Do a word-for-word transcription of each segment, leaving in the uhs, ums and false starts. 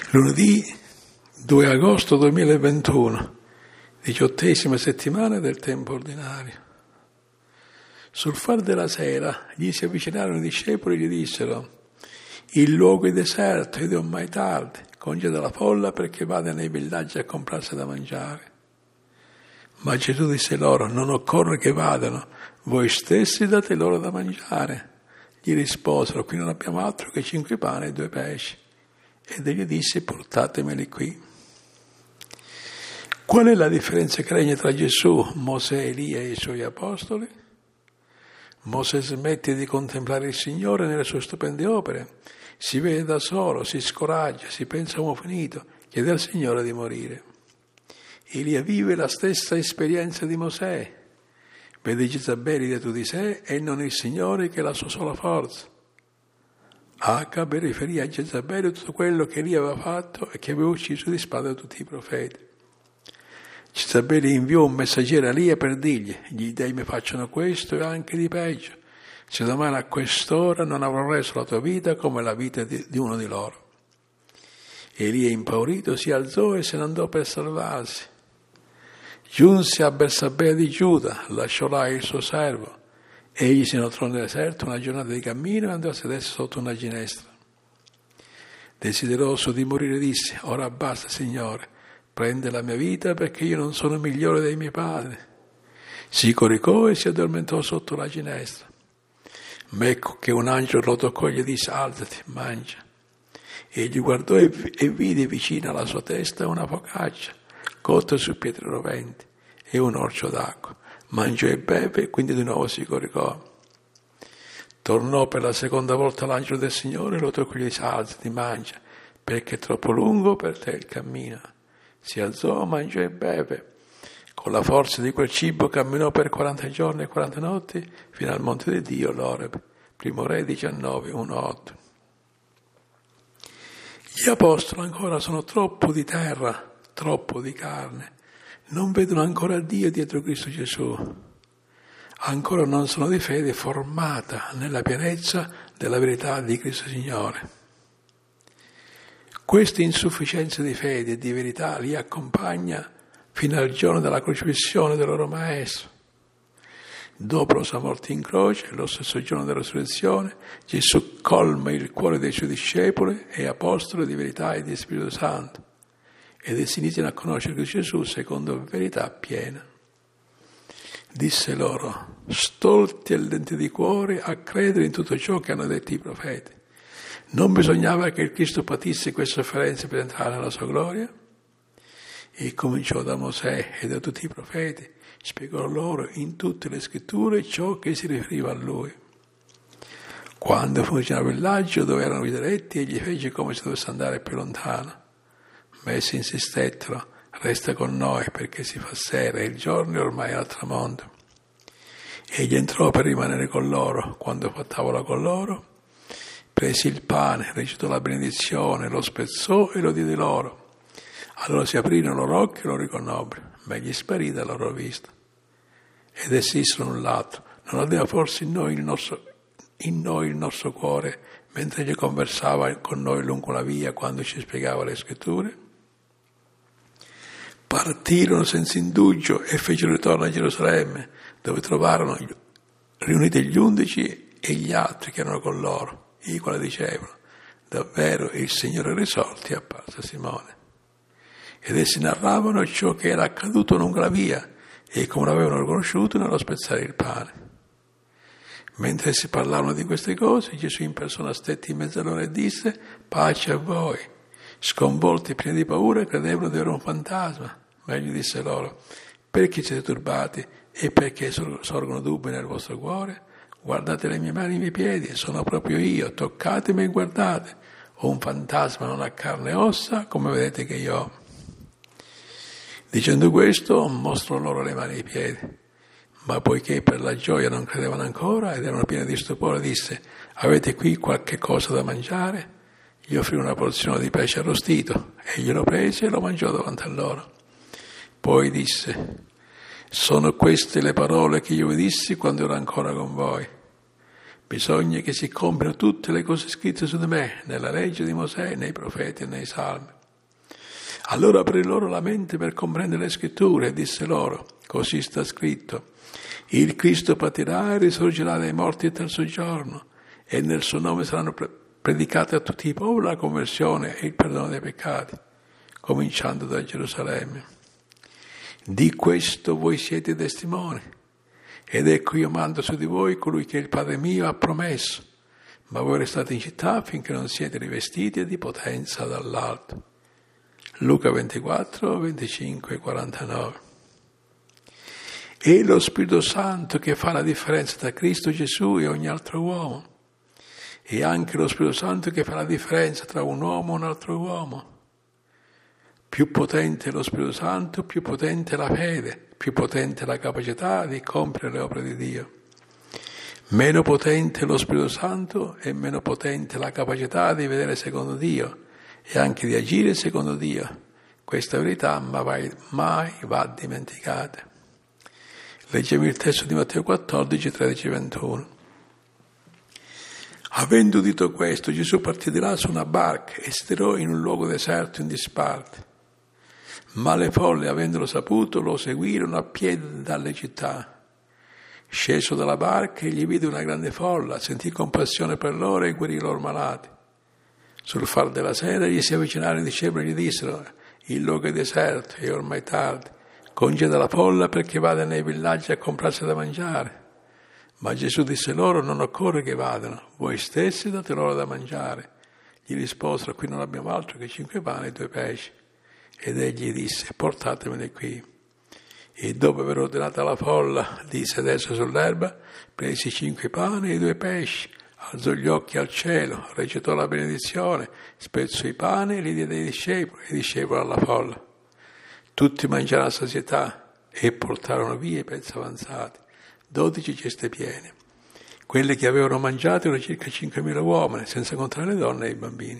Lunedì due agosto duemilaventuno, diciottesima settimana del tempo ordinario. Sul far della sera gli si avvicinarono i discepoli e gli dissero: il luogo è deserto ed è ormai tardi, congeda la folla perché vada nei villaggi a comprarsi da mangiare. Ma Gesù disse loro: non occorre che vadano, voi stessi date loro da mangiare. Gli risposero: qui non abbiamo altro che cinque pani e due pesci. Ed egli disse: portatemeli qui. Qual è la differenza che regna tra Gesù, Mosè, Elia e i suoi apostoli? Mosè smette di contemplare il Signore nelle sue stupende opere, si vede da solo, si scoraggia, si pensa uomo finito, chiede al Signore di morire. Elia vive la stessa esperienza di Mosè, vede Jezabele detto di sé e non il Signore che è la sua sola forza. Acabe riferì a Jezabele tutto quello che Elia aveva fatto e che aveva ucciso di spada tutti i profeti. Jezabele inviò un messaggero a Elia per dirgli: gli dei mi facciano questo e anche di peggio, se domani a quest'ora non avrò reso la tua vita come la vita di, di uno di loro. Elia, impaurito, si alzò e se ne andò per salvarsi. Giunse a Bersabea di Giuda, lasciò là il suo servo. Egli si inoltrò nel deserto una giornata di cammino e andò a sedersi sotto una ginestra. Desideroso di morire disse: ora basta, Signore, prende la mia vita perché io non sono migliore dei miei padri. Si coricò e si addormentò sotto la ginestra. Ma ecco che un angelo lo toccò e gli disse: alzati, mangia. Egli guardò e, e vide vicino alla sua testa una focaccia cotta su pietre roventi e un orcio d'acqua. Mangiò e beve e quindi di nuovo si coricò. Tornò per la seconda volta l'angelo del Signore e lo toccò e gli disse: alzati, mangia, perché è troppo lungo per te il cammino. Si alzò, mangiò e beve. Con la forza di quel cibo camminò per quaranta giorni e quaranta notti fino al monte di Dio, l'Oreb. Primo Re diciannove, uno otto. Gli apostoli ancora sono troppo di terra, troppo di carne. Non vedono ancora Dio dietro Cristo Gesù. Ancora non sono di fede formata nella pienezza della verità di Cristo Signore. Questa insufficienza di fede e di verità li accompagna fino al giorno della crocifissione del loro Maestro. Dopo la sua morte in croce, lo stesso giorno della resurrezione, Gesù colma il cuore dei suoi discepoli e apostoli di verità e di Spirito Santo. Ed essi iniziano a conoscere Gesù secondo verità piena. Disse loro: stolti e lenti di cuore a credere in tutto ciò che hanno detto i profeti. Non bisognava che il Cristo patisse queste sofferenze per entrare nella sua gloria? E cominciò da Mosè e da tutti i profeti, spiegò loro in tutte le scritture ciò che si riferiva a lui. Quando fu vicino al villaggio dove erano i diretti, egli fece come se dovesse andare più lontano. Ma essi insistettero: resta con noi perché si fa sera e il giorno è ormai al tramonto. Egli entrò per rimanere con loro. Quando fu a tavola con loro, prese il pane, recitò la benedizione, lo spezzò e lo diede loro. Allora si aprirono i loro occhi e lo riconobbero, ma egli sparì dalla loro vista. Ed essi dissero un lato: non ardeva forse in noi il nostro, in noi il nostro cuore mentre egli conversava con noi lungo la via quando ci spiegava le scritture? Partirono senza indugio e fecero ritorno a Gerusalemme, dove trovarono riuniti gli undici e gli altri che erano con loro, i quali dicevano: davvero il Signore risorti è apparso a Simone. Ed essi narravano ciò che era accaduto lungo la via e come l'avevano riconosciuto nello spezzare il pane. Mentre essi parlavano di queste cose, Gesù in persona stette in mezzo a loro e disse: pace a voi. Sconvolti e pieni di paura credevano di avere un fantasma. Ma egli disse loro: perché siete turbati e perché sorgono dubbi nel vostro cuore? Guardate le mie mani e i miei piedi, sono proprio io, toccatemi e guardate. Ho un fantasma, non ha carne e ossa, come vedete che io ho. Dicendo questo, mostrò loro le mani e i piedi. Ma poiché per la gioia non credevano ancora ed erano pieni di stupore, disse: avete qui qualche cosa da mangiare? Gli offrì una porzione di pesce arrostito, egli lo prese e lo mangiò davanti a loro. Poi disse: sono queste le parole che io vi dissi quando ero ancora con voi. Bisogna che si compiono tutte le cose scritte su di me, nella legge di Mosè, nei profeti e nei salmi. Allora aprì loro la mente per comprendere le scritture e disse loro, così sta scritto, il Cristo patirà e risorgerà dai morti il terzo giorno, e nel suo nome saranno predicate a tutti i popoli la conversione e il perdono dei peccati, cominciando da Gerusalemme. Di questo voi siete testimoni, ed ecco io mando su di voi colui che il Padre mio ha promesso, ma voi restate in città finché non siete rivestiti di potenza dall'alto. Luca ventiquattro, venticinque, quarantanove. È lo Spirito Santo che fa la differenza tra Cristo Gesù e ogni altro uomo. È anche lo Spirito Santo che fa la differenza tra un uomo e un altro uomo. Più potente è lo Spirito Santo, più potente è la fede, più potente è la capacità di compiere le opere di Dio. Meno potente è lo Spirito Santo e meno potente è la capacità di vedere secondo Dio e anche di agire secondo Dio. Questa verità mai, mai va dimenticata. Leggiamo il testo di Matteo quattordici, tredici, ventuno. Avendo udito questo, Gesù partì di là su una barca e si tirò in un luogo deserto in disparte. Ma le folle, avendolo saputo, lo seguirono a piedi dalle città. Sceso dalla barca, egli vide una grande folla, sentì compassione per loro e guarì i loro malati. Sul far della sera gli si avvicinarono i discepoli e gli dissero, il luogo è deserto e ormai tardi, congeda la folla perché vada nei villaggi a comprarsi da mangiare. Ma Gesù disse loro, non occorre che vadano, voi stessi date loro da mangiare. Gli risposero, qui non abbiamo altro che cinque pani e due pesci. Ed egli disse, portatemeli qui. E dopo aver ordinato alla folla di sedersi sull'erba, prese i cinque pani e i due pesci, alzò gli occhi al cielo, recitò la benedizione, spezzò i pani e li diede ai discepoli, e i discepoli alla folla. Tutti mangiarono a sazietà e portarono via i pezzi avanzati, dodici ceste piene. Quelle che avevano mangiato erano circa cinquemila uomini, senza contare le donne e i bambini.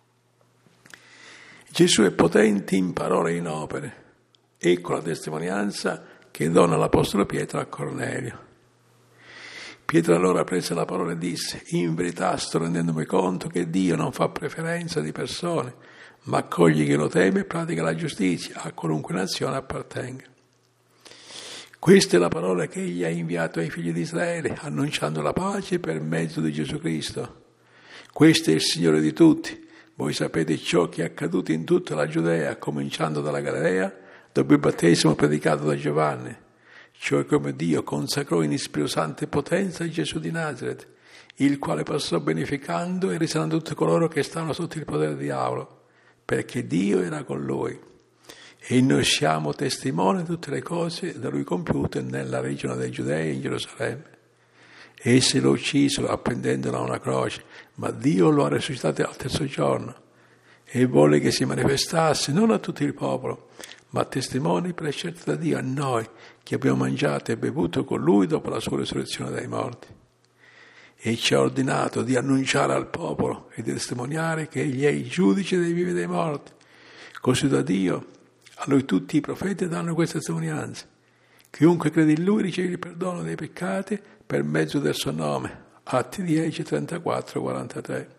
Gesù è potente in parole e in opere. Ecco la testimonianza che dona l'Apostolo Pietro a Cornelio. Pietro allora prese la parola e disse, in verità sto rendendomi conto che Dio non fa preferenza di persone, ma accoglie chi lo teme e pratica la giustizia, a qualunque nazione appartenga. Questa è la parola che egli ha inviato ai figli di Israele, annunciando la pace per mezzo di Gesù Cristo. Questo è il Signore di tutti. Voi sapete ciò che è accaduto in tutta la Giudea, cominciando dalla Galilea, dopo il battesimo predicato da Giovanni, cioè come Dio consacrò in Spirito Santo e potenza Gesù di Nazaret, il quale passò beneficando e risanando tutti coloro che stavano sotto il potere del diavolo, perché Dio era con lui. E noi siamo testimoni di tutte le cose da lui compiute nella regione dei Giudei e in Gerusalemme. Essi lo uccisero appendendolo a una croce, ma Dio lo ha risuscitato al terzo giorno e vuole che si manifestasse non a tutto il popolo, ma a testimoni prescelti da Dio, a noi che abbiamo mangiato e bevuto con lui dopo la sua risurrezione dai morti. E ci ha ordinato di annunciare al popolo e di testimoniare che egli è il giudice dei vivi e dei morti. Così da Dio, a lui tutti i profeti danno questa testimonianza. Chiunque crede in lui riceve il perdono dei peccati per mezzo del suo nome. Atti dieci, trentaquattro, quarantatré.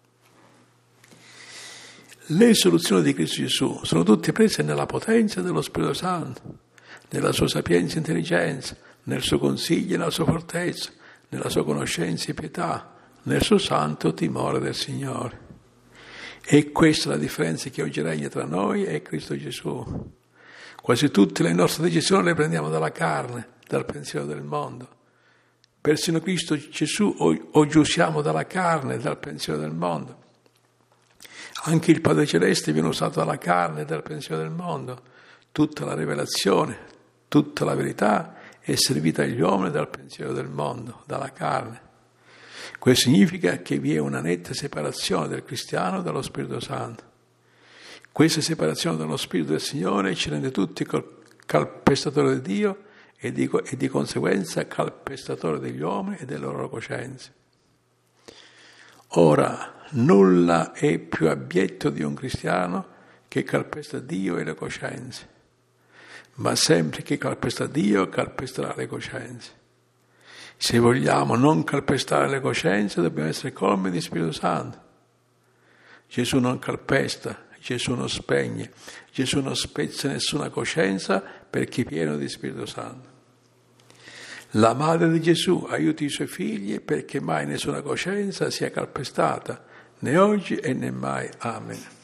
Le soluzioni di Cristo Gesù sono tutte prese nella potenza dello Spirito Santo, nella sua sapienza e intelligenza, nel suo consiglio e nella sua fortezza, nella sua conoscenza e pietà, nel suo santo timore del Signore. E questa è la differenza che oggi regna tra noi e Cristo Gesù. Quasi tutte le nostre decisioni le prendiamo dalla carne, dal pensiero del mondo. Persino Cristo Gesù oggi usiamo dalla carne e dal pensiero del mondo. Anche il Padre Celeste viene usato dalla carne e dal pensiero del mondo. Tutta la rivelazione, tutta la verità è servita agli uomini dal pensiero del mondo, dalla carne. Questo significa che vi è una netta separazione del cristiano dallo Spirito Santo. Questa separazione dallo Spirito del Signore ci rende tutti calpestatori di Dio e di, e di conseguenza calpestatori degli uomini e delle loro coscienze. Ora, nulla è più abietto di un cristiano che calpesta Dio e le coscienze, ma sempre che calpesta Dio calpesterà le coscienze. Se vogliamo non calpestare le coscienze dobbiamo essere colmi di Spirito Santo. Gesù non calpesta, Gesù non spegne, Gesù non spezza nessuna coscienza per chi è pieno di Spirito Santo. La madre di Gesù aiuti i suoi figli perché mai nessuna coscienza sia calpestata, né oggi e né mai. Amen.